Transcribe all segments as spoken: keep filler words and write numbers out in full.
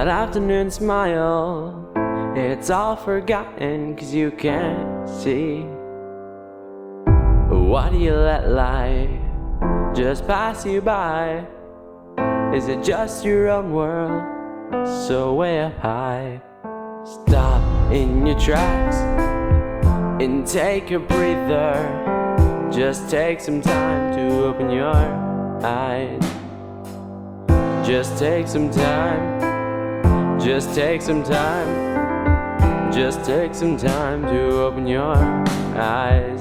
That afternoon smile, it's all forgotten 'cause you can't see. Why do you let life just pass you by? Is it just your own world, so way up high? Stop in your tracks and take a breather. Just take some time to open your eyes. Just take some time. Just take some time. Just take some time to open your eyes.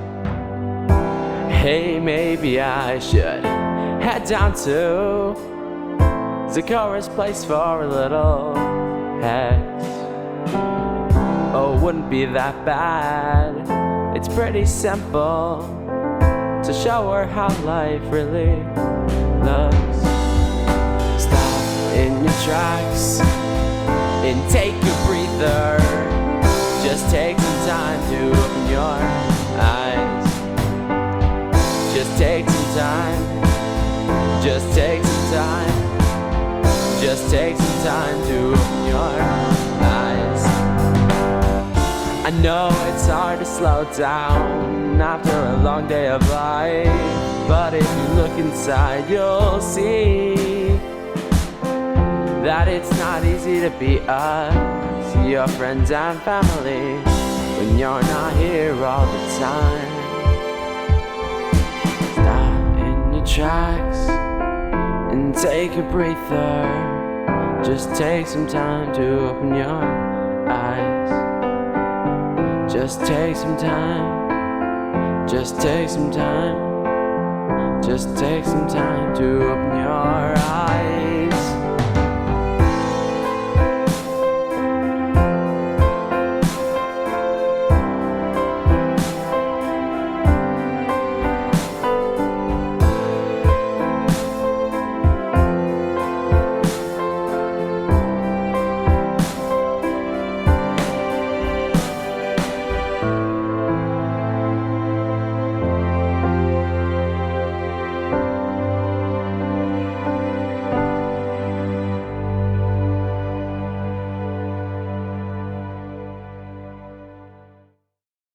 Hey, maybe I should head down to Zachorah's place for a little hex. Oh, wouldn't be that bad. It's pretty simple to show her how life really looks. Stop in your tracks and take a breather. Just take some time to open your eyes. Just take some time. Just take some time. Just take some time to open your eyes. I know it's hard to slow down after a long day of life, but if you look inside, you'll see that it's not easy to be us, your friends and family, when you're not here all the time. Stop in your tracks and take a breather. Just take some time to open your eyes. Just take some time. Just take some time. Just take some time to open your eyes.